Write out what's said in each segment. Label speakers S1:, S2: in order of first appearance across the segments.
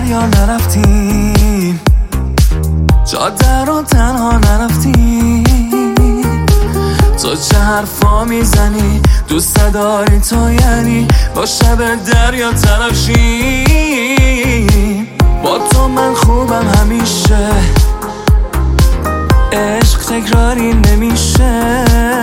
S1: دریا نرفتیم، جاده رو تنها نرفتیم. تو چه حرفا میزنی؟ دوست داری تو یعنی با شب دریا طرف شیم. با تو من خوبم همیشه، عشق تکراری نمیشه.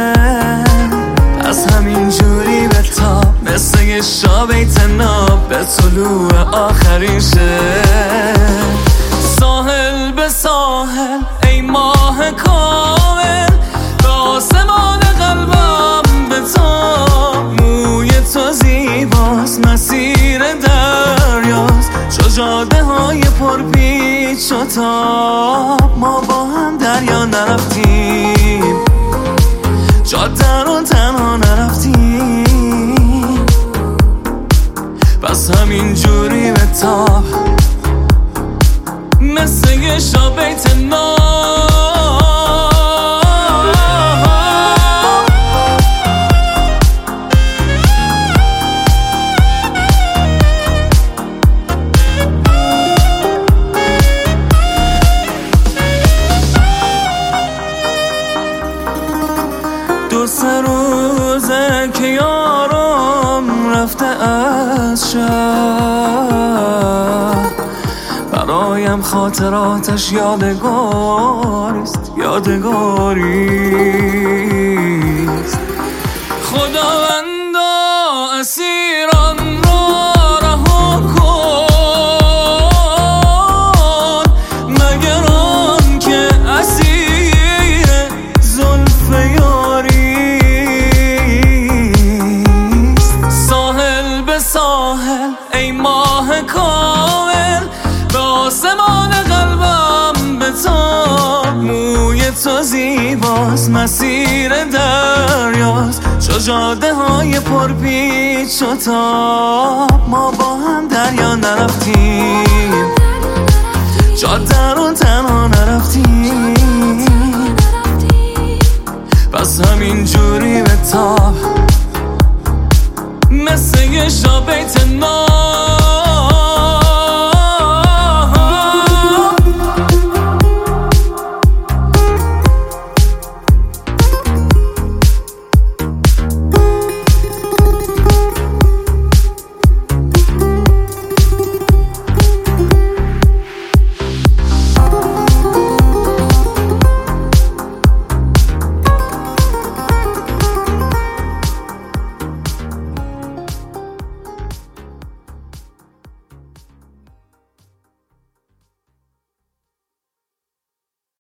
S1: از همین جوری به تاب مثل یه شابه تناب به طلوع آخرین شب. ساحل به ساحل ای ماه کامل، به آسمان قلبم به تا. موی تو زیباست، مسیر دریاست، چو جاده های پرپیچ و تاب. ما با هم دریا نرفتیم، جاده رو تنها نرفتیم. پس همین جوری به تاب مثل یه شب بیت نام. دو سه روزه که یارم رفته از شهر، برایم خاطراتش یادگاریست، یادگاریست. خداوندا اسیران را رها کن، مگر آن که اسیر زلف یاریست. ساحل به ساحل ای ماه کامل، به آسمان قلبم به تا. موی تو زیباست، مسیر دریاست، چو جاده های پرپیچ و تاب. ما با هم دریا نرفتیم، جاده رو تنها نرفتیم. پس همین جوری